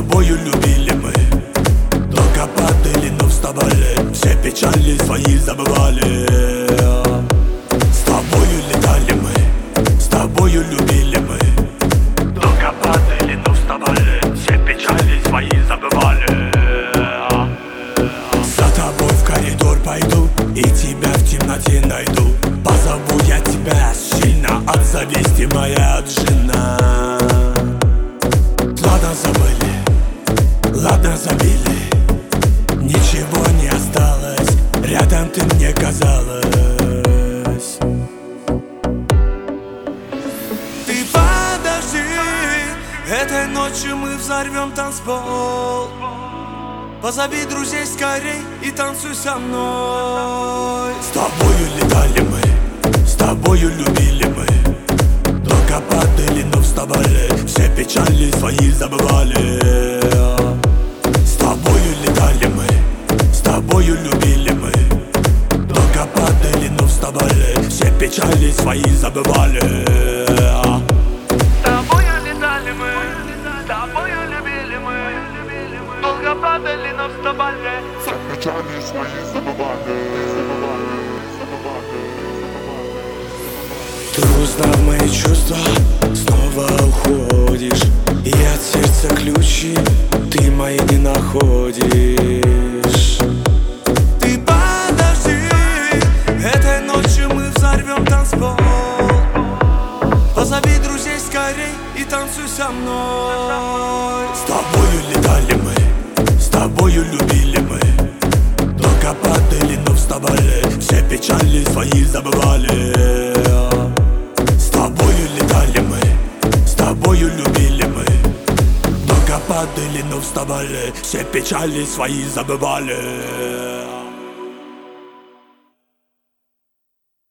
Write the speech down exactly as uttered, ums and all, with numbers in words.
тобою любили мы, только падали, но вставали, все печали свои забывали. С тобою летали мы, с тобою любили мы, только падали, но вставали, все печали свои забывали. За тобой в коридор пойду и тебя в темноте найду. Позову я тебя сильно, от зависти моя жена. Ладно, забыли, ладно, забили, ничего не осталось, рядом ты мне казалась. Ты подожди, этой ночью мы взорвем танцпол. Позови друзей скорей и танцуй со мной. С тобою летали мы, с тобою любили мы, только падали, но вставали, все печали свои забывали. С тобою летали мы, с тобою любили мы, только падали, но вставали, все печали свои забывали. С тобою летали мы, с тобою любили мы, долго падали, но вставали, все печали свои забывали. Ты, узнав мои чувства, снова уходишь, и от сердца ключи ты мои не находишь. Ты подожди, этой ночью мы взорвем танцпол. Позови друзей скорей и танцуй со мной. С тобою летали мы, с тобою любили мы, только падали, но вставали, все печали свои забывали. С тобою летали мы, с тобою любили мы, только падали, но вставали, все печали свои забывали.